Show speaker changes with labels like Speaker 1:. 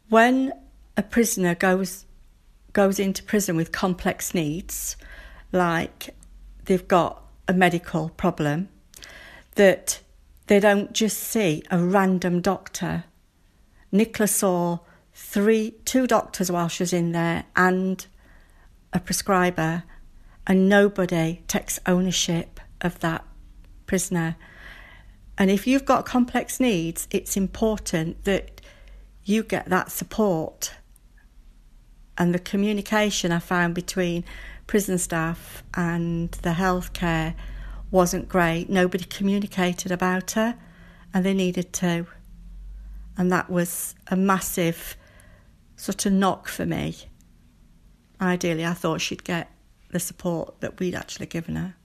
Speaker 1: when a prisoner goes into prison with complex needs, like they've got a medical problem, that they don't just see a random doctor. Nicola saw two doctors while she was in there and a prescriber, and nobody takes ownership of that prisoner. And if you've got complex needs, it's important that you get that support. And the communication I found between prison staff and the healthcare wasn't great. Nobody communicated about her, and they needed to. And that was a massive sort of knock for me. Ideally, I thought she'd get the support that we'd actually given her.